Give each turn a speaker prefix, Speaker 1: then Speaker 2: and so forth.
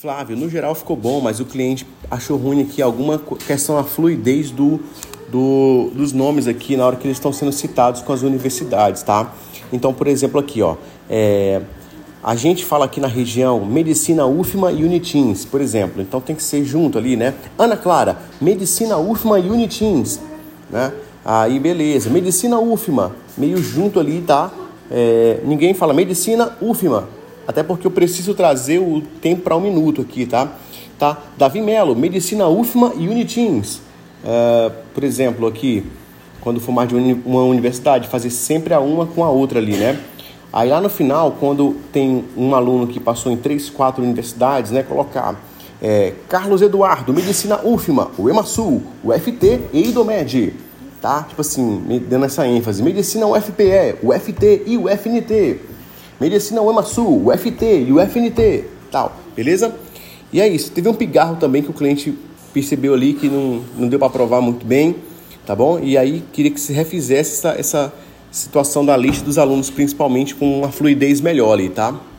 Speaker 1: Flávio, no geral ficou bom, mas o cliente achou ruim aqui alguma questão da fluidez dos nomes aqui na hora que eles estão sendo citados com as universidades, tá? Então, por exemplo, aqui, ó, a gente fala aqui na região Medicina UFMA e Unitins, por exemplo. Então tem que ser junto ali, né? Ana Clara, Medicina UFMA e Unitins, né? Aí beleza, Medicina UFMA, meio junto ali, tá? Ninguém fala Medicina UFMA, até porque eu preciso trazer o tempo para 1 minuto aqui, tá? Davi Melo, Medicina UFMA e Unitins. Por exemplo, aqui, quando for mais de uma universidade, fazer sempre a uma com a outra ali, né? Aí lá no final, quando tem um aluno que passou em 3, 4 universidades, né? Colocar Carlos Eduardo, Medicina UFMA, o EMASUL, o FT e IDOMED, tá? Tipo assim, dando essa ênfase. Medicina UFPE, o FT e o FNT. Medicina UEMASUL, o FT e o FNT, tal, beleza? E é isso. Teve um pigarro também que o cliente percebeu ali que não deu para aprovar muito bem, tá bom? E aí queria que se refizesse essa situação da lista dos alunos, principalmente com uma fluidez melhor ali, tá?